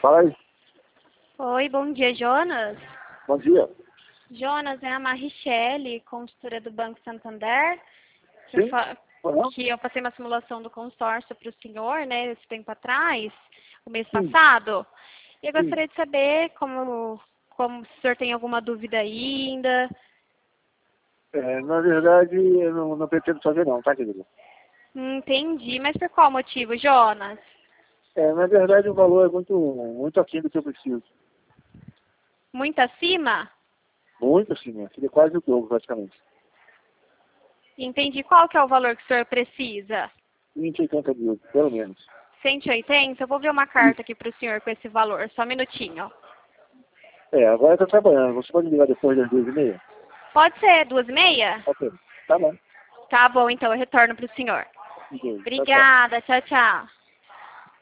Fala aí. Oi, bom dia, Jonas. Bom dia. Jonas, é a Marichele, consultora do Banco Santander, Sim? que eu passei uma simulação do consórcio para o senhor, né, esse tempo atrás, o mês Sim. passado. E eu Sim. gostaria de saber como se o senhor tem alguma dúvida ainda. Na verdade, eu não pretendo fazer não, tá, querido? Entendi, mas por qual motivo, Jonas? Na verdade, o valor é muito aquém do que eu preciso. Muito acima? Muito assim, minha filha, quase o dobro, praticamente. Entendi. Qual que é o valor que o senhor precisa? 180 mil, pelo menos. 180? Eu vou ver uma carta aqui para o senhor com esse valor. Só um minutinho. Agora eu tô trabalhando. Você pode ligar depois das 2h30? Pode ser 2h30? Ok. Tá bom. Tá bom, então eu retorno para o senhor. Ok. Tchau, tchau. Obrigada, tchau, tchau.